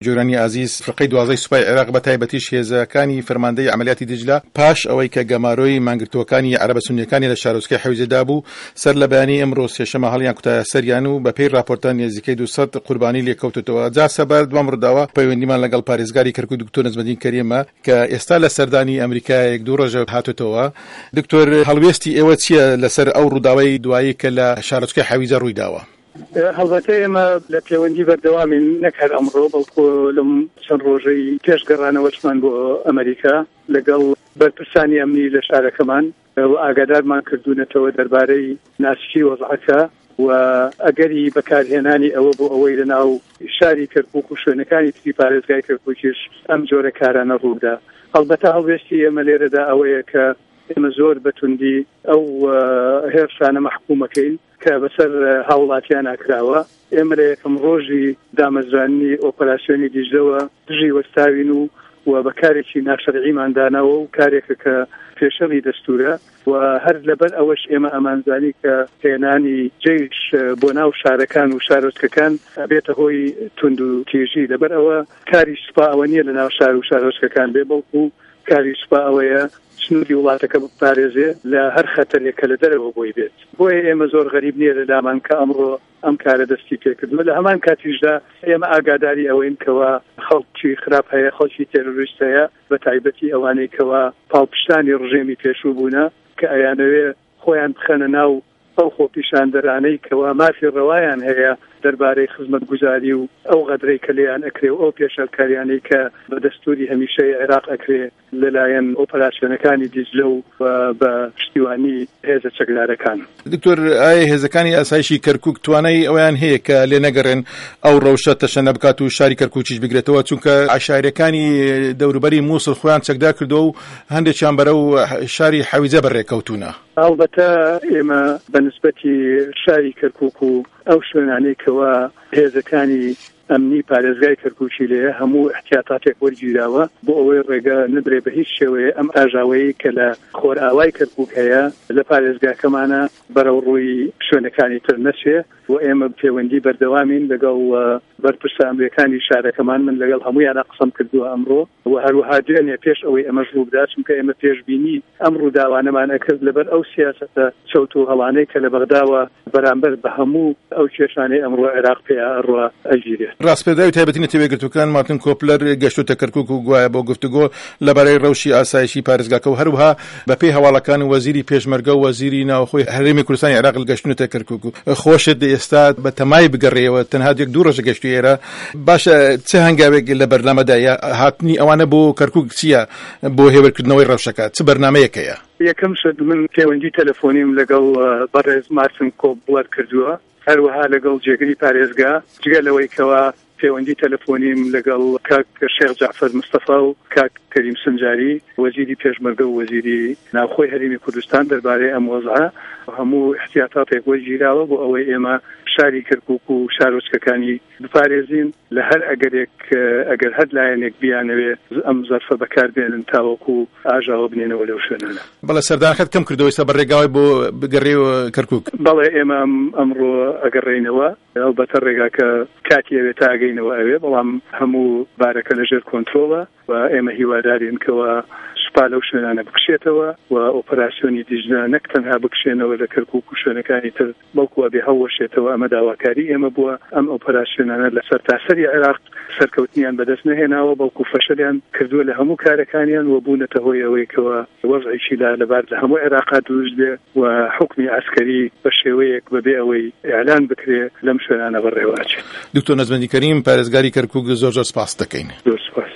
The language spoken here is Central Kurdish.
جۆرانی عزیز فڕقەی 12 سوپای عێراق بە تایبەتیش هێزەکانی فەرماندەی عەمەلیاتی دیجلە پاش ئەوەی کە گەمارۆی مانگرتوەکانی عەرەبە سوننیەکانی لە شارۆچکەی حەویجەدا بوو سەر لە بەیانی ئەمڕۆ سێشەمە هەڵیان کوتایە سەریان و بە پێی راپۆرتان نزیکەی 200 قوربانی لێکەوتوتەوە. جا سەبەر دوام ڕووداوە پەیوەندیمان لەگەڵ پارێزگاری کەرکوک دکتۆر نەجمەدین کەریمە کە ئێستا لە سەردانی ئەمریکا 1-2 ڕۆژە هاتوتەوە. دکتۆر هەڵوێستی ئێوە چییە لەسەر ئەو ڕووداوەی دوایی کە لە شارۆچکەی حەویجە ڕوویداوە؟ هەڵبەتە ئێمە لە پەیوەندی بەردەوامین نەکات ئەمڕۆ بەڵکو لەم چەند ڕۆژەی پێشگەڕانەوەچمان بۆ ئەمریکا لەگەڵ بەرپرسانی ئەمنی لە شارەکەمان و ئاگادارمان کردوونەتەوە دەربارەی ناسکی وەزعەکە و ئەگەری بەکارهێنانی ئەوە بۆ ئەوەی لەناو شاری کەرکوک و شوێنەکانی تری پارێزگای کەرکووکیش ئەم جۆرە کارانە ڕوودا. هەڵبەتە هەڵوێستی ئێمە لێرەدا ئەوەیە کە ئێمە زۆر بەتوندی ئەو هێرشانە مەحکوومەکەین کە بەسەر هاوڵاتیان ناکراوە. ئێمە لە یەکەم ڕۆژی دامەزرانی ئۆپەراسیۆنی دیجلەوە دژی وەستاوین و بەکارێکی ناشەرعیماندانەوە و کارێکە کە پێشەڵی دەستورە و هەر لەبەر ئەوەش ئێمە ئەمانزانی کە هێنانی جێش بۆ ناو شارەکان و شارۆچکەکان بێتە هۆی تند و تێژی. لەبەر ئەوە کاری سوپا ئەوە نییە لە ناو شار و شارۆچکەکان بێ، بەڵکو کاری سوپا ئەوەیە سنووری وڵاتەکە بپارێزێ لە هەر خەتەرێکە لە دەرەوە بۆی بێت. بۆیە ئێمە زۆر غەریب نییە لە لامان کە ئەمڕۆ ئەم کارە دەستی پێکردووە. لە هەمان کاتیشدا ئێمە ئاگاداری ئەوەین کەوا خەڵکی خراپ هەیە، خەڵکی تێرۆریست هەیە، بە تایبەتی ئەوانەی کەوا پاڵپشتانی ڕژێمی پێشوو بوونە کە ئەیانەوێ خۆیان بخەنە ناو ئەو خۆپیشاندەرانەی کەوا مافی ڕەوایان هەیە دەربارەی خزمەتگوزاری و ئەو غەدرەی کە لێیان ئەکرێ و ئەو پێشەلکاریانەی کە بە دەستوری هەمیشەی عێراق ئەکرێ لەلایەن ئۆپەراسیۆنەکانی دیجلە و بە پشتیوانی هێزە چەکدارەکان. دکتۆر ئایا هێزەکانی ئاسایشی کەرکوک توانای ئەویان هەیە کە لێ نەگەڕێن ئەو ڕەوشە تەشەنە بکات و شاری کەرکوکیش بگرێتەوە، چونکە عشایرەکانی دەوروبەری مووسڵ خۆیان چەکدار کردو و هەندێکیان بەرەو شاری حەویجە بەڕێکەوتونە؟ ئەڵبەتە ئێمە بەنسبەتی شاری کەرکوک و ئەو شوێنانەی کەوا هێزەکانی ئەمنی پارێزگای کەرکووکی لێ هەموو احتیاطاتێک وەرگیراوە بۆ ئەوەی ڕێگە نەدرێ بە هیچ شێوەیە ئەم ئاژاوەیی کە لە خۆرئاوای کەرکووک هەیە لە پارێزگاکەمانە بەرەو ڕووی شوێنەکانی تر نەچێ و ئێمە پەیوەندی بەردەوامین لەگەڵ بەرپرسە ئەمریکانی شارەکەمان. من لەگەڵ هەموویانە قسەم کردووە ئەمڕۆ و هەروەها دوێنێ پێش ئەوەی ئەمەش ڕوو بدات، چونکە ئێمە پێشبینی ئەم ڕووداوانەمان ئەکرد لەبەر ئەو سیاسەتە چەوت و هەڵانەی کە لە بەغداوە بەرامبەر بە هەموو ئەو کێشانەی ئەمڕۆ عێراق پێیا ئەڕوا ئەژیرێت. ڕاستپێداوی تایبەتی نەتەوەیەگرتوەکان مارتن کۆپلەر گەشتوتە کەرکوک و گوایە بۆ گفتوگۆ لەبارەی ڕەوشی ئاسایشی پارێزگاکە و هەروەها بەپێی هەواڵەکان وەزیری پێشمەرگە و وەزیری ناوخۆی هەرێمی کوردستانی عێراق گەشتونەتە کەرکوک. خۆشت ئێستا بە تەمای بگەڕێەوە تەنها 1-2 ڕۆژە گەشتی ئێرە، باشە چه هەنگاوێک لە بەرنامەدا هاتنی ئەوانە بۆ کەرکوک چییە بۆ هێورکردنەوەی ڕەوشەکە؟ چ بەرنامەیەکەیە؟ یەکەم شت من پەیوەندی تەلەفۆنیم لەگەڵ بەڕێز مارتن کۆپلەر کردووە، هەروەها لەگەڵ جێگری پارێزگا، جگە لەوەی کەوا پەیوەندی تەلەفۆنیم لەگەڵ کاک شێخ جعفەر مستەفا و کاک کەریم سنجاری وەزیری پێشمەرگە و وەزیری ناوخۆی هەرێمی کوردستان دەربارەی ئەم وەزعە هەموو احتیاطاتێک وەرگیراوە بۆ ئەوەی ئێمە شاری کەرکوک و شارۆچکەکانی بپارێزین لە هەر ئەگەر هەر لایەنێک بیانەوێ ئەم زەرفە بەکاربێنن تاوەکو ئاژاوە بنێنەوە لەو شوێنانە. بەڵێ سەردانەکەت کەم کردەوەی سە بەڕێگاوی بۆ بگەڕێەوە کەرکوک؟ بەڵێ ئێمە ئەمڕۆ ئەگەڕێینەوە، ئەلبەتە ڕێگاکە کاتی ئەوێت تا ئەگەینەوە ئەوێ، بەڵام هەموو بارەکە لەژێر کۆنترۆڵە و ئێمە هیوادارین کەوە سوپا لەو شوێنانە بکشێتەوە و ئۆپەراسیۆنی دیجلە نەک تەنها بکشێنەوە لە کەرکوک و شوێنەکانی تر بەڵکووە بێ هەڵوەشێتەوە. ئەمە داواکاری ئێمە بووە ئەم ئۆپەراسیۆنانە لە سەرتاسەری عێراق سەرکەوتنیان بەدەست نەهێناوە، بەڵکو فەشەلیان کردووە لە هەموو کارەکانیان و بوونەتە هۆی ئەوەی کەوە وەزعێکی لەبار لە هەموو عێراقا دروست بێ و حکمی عسکەری بە شێوەیەک بەبێ ئەوەی ئێعلان بکرێ لەم شوێنانە بەڕێوە ئاچێت. دکتۆر نەجمەدین کەریم پارێزگاری کەرکوک زۆر سپاس دەکەین. زۆر سپاس.